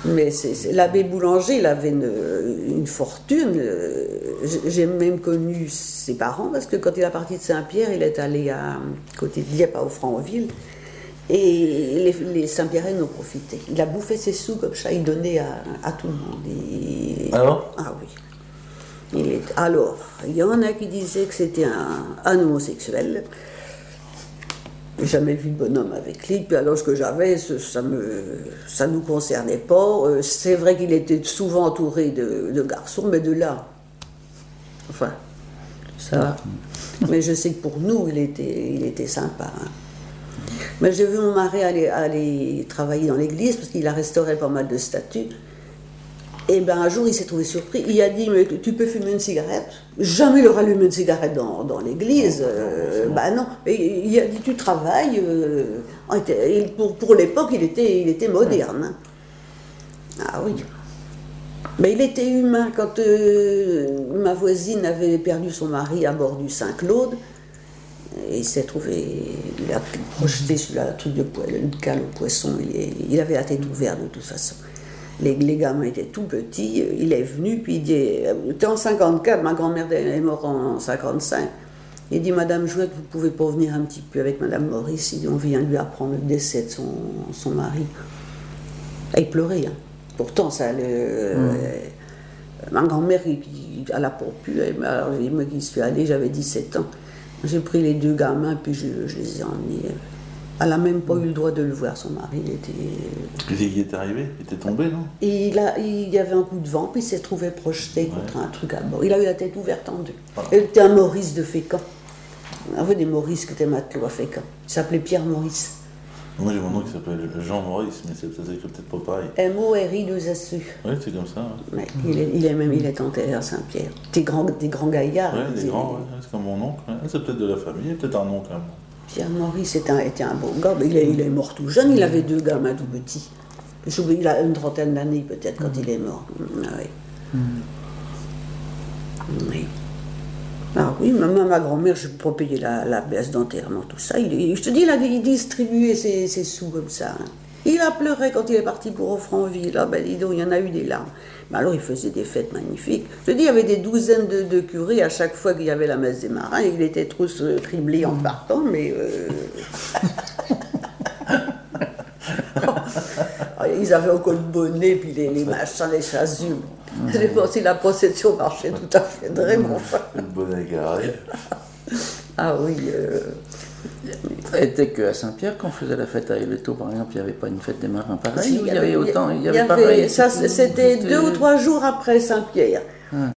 Mais l'abbé Boulanger, il avait une fortune. J'ai même connu ses parents, parce que quand il est parti de Saint-Pierre, il est allé à côté de Dieppe, à Franville. Et les Saint-Pierrains en ont profité. Il a bouffé ses sous comme ça, il donnait à tout le monde. Alors ? Ah oui. Alors, il y en a qui disaient que c'était un homosexuel. J'ai jamais vu de bonhomme avec lui. Puis alors, ce que j'avais, ça nous concernait pas. C'est vrai qu'il était souvent entouré de garçons, mais de là. Enfin, ça. Mais je sais que pour nous, il était sympa. Hein. Mais j'ai vu mon mari aller travailler dans l'église parce qu'il a restauré pas mal de statues. Et bien un jour il s'est trouvé surpris. Il a dit mais tu peux fumer une cigarette. Jamais il aura allumé une cigarette dans l'église. Non. Et il a dit tu travailles. Pour l'époque il était moderne. Ah oui. Mais il était humain. Quand ma voisine avait perdu son mari à bord du Saint-Claude. Et il s'est trouvé, il a projeté sur le truc de le cale au poisson, il avait la tête ouverte de toute façon. Les gamins étaient tout petits, il est venu, puis il dit, t'es en 54, ma grand-mère est morte en 55. Il dit, Madame Jouette, vous pouvez pas venir un petit peu avec Madame Maurice, on vient lui apprendre le décès de son mari. Et il pleurait, hein. Pourtant, ça, ma grand-mère, elle n'a pas pu, alors moi qui suis allée, j'avais 17 ans. J'ai pris les deux gamins, puis je les ai emmenés. Elle n'a même pas eu le droit de le voir, son mari. Il est arrivé? Il était tombé, non? Et il y avait un coup de vent, puis il s'est trouvé projeté contre un truc à bord. Il a eu la tête ouverte en deux. Ah. Il était un Maurice de Fécamp. Il y avait des Maurice qui étaient matelots à Fécamp. Il s'appelait Pierre Maurice. Moi j'ai mon nom qui s'appelle Jean Maurice, mais c'est peut-être pas pareil. M-O-R-I-2-S-E. Oui, c'est comme ça. Ouais. Ouais, il est enterré à Saint-Pierre. Des grands gaillards. Oui, des grands, c'est comme mon oncle. Ouais. C'est peut-être de la famille, peut-être un oncle. Hein. Pierre Maurice était un beau gars, mais il est mort tout jeune, il avait deux gamins tout petits. Il a une trentaine d'années peut-être quand il est mort. Ah, oui. Oui. Ah oui, ma grand-mère, je ne peux pas payer la baisse d'enterrement, tout ça. Je te dis, il distribuait ses sous comme ça. Hein. Il a pleuré quand il est parti pour Franville. Ah ben dis donc, il y en a eu des larmes. Mais alors, il faisait des fêtes magnifiques. Je te dis, il y avait des douzaines de curés à chaque fois qu'il y avait la messe des marins. Il était tous criblés en partant, mais... Ils avaient encore le bonnet, puis les machins, les chasubles. J'ai pensé que la procession marchait tout à fait vraiment. Le bonnet garé. Ah oui. Ça n'était qu'à Saint-Pierre qu'on faisait la fête à Életo, par exemple, il n'y avait pas une fête des marins pareille. Si, il y avait pareil. Ça, c'était 2 ou 3 jours après Saint-Pierre.